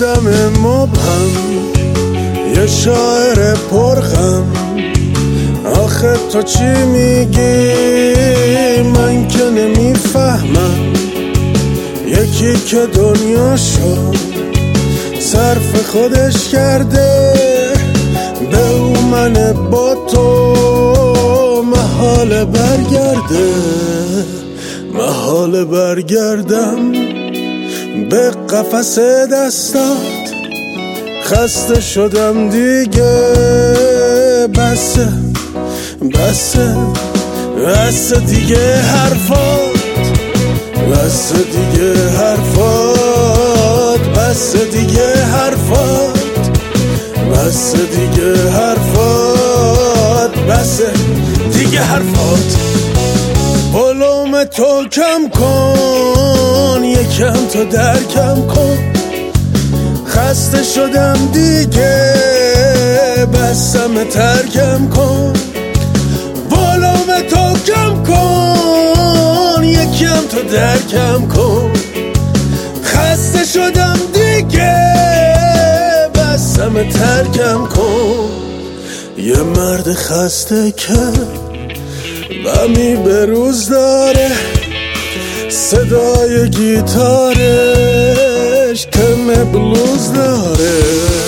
آدم مبهم، یه شاعر پرغم. آخه تو چی میگی من که نمیفهمم؟ یکی که دنیاشو صرف خودش کرده، به او من با تو محال برگرده. محال برگردم به قفس دستات، خسته شدم دیگه. بسه بسه بسه دیگه حرفات، بسه دیگه حرفات، بسه دیگه حرفات، بسه دیگه حرفات، بسه دیگه حرفات. علوم تو کم کن، یکم تو درکم کن. خسته شدم دیگه، بسم ترکم کن. علوم تو کم کن، یکم تو درکم کن. خسته شدم دیگه، بسم ترکم کن. یه مرد خسته که غمی به روز داره، صدای گیتارش کم بلوز داره.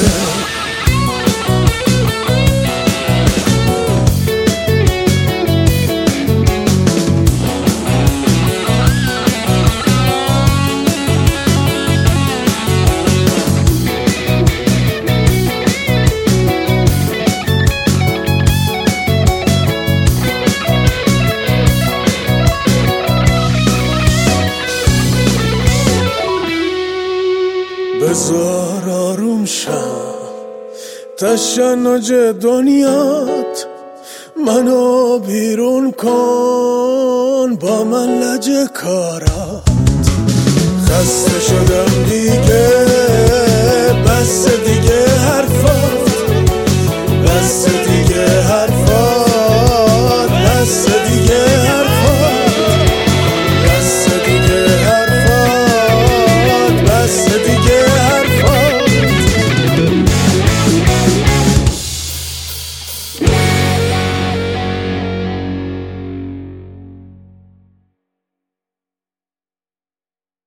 بذار آروم شم، تشنج دنیات منو بیرون کن با من لجه کارات. خسته شدم دیگه،